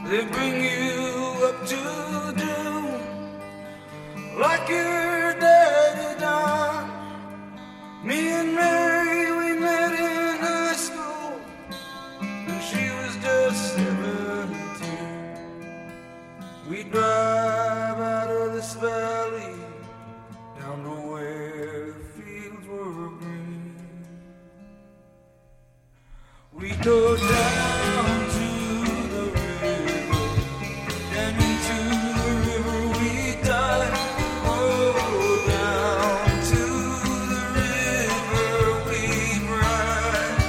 They bring you up to do like your daddy done. Me and Mary, we met in high school when she was just 17. We drive out of this valley down to where fields were green. We go down to the river, and into the river we dive. Oh, down to the river we ride.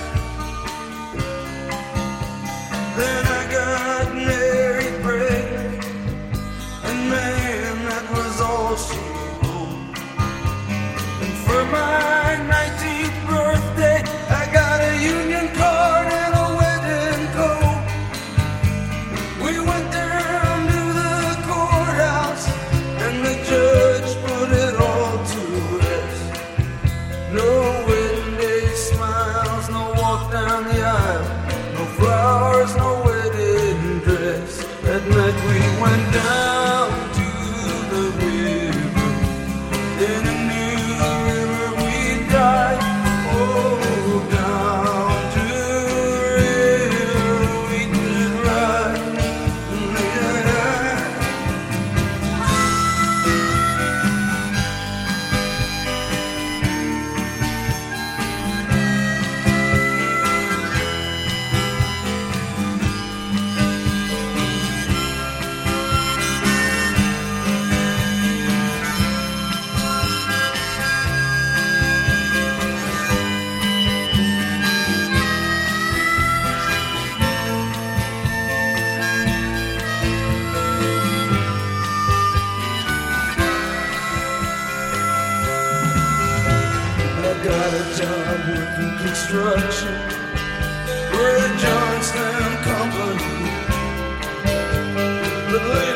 Then I got married, pregnant, and man, that was all she wrote. And for my 19th birthday, I got a union card and a wedding coat. We went down to the courthouse, and the judge put it all to rest. No wedding day smiles, no walk down the aisle, no flowers, no wedding dress. That night we went down to the river, in a new river we died. Oh, down to the river we did ride. I got a job working construction for a Johnstown company. But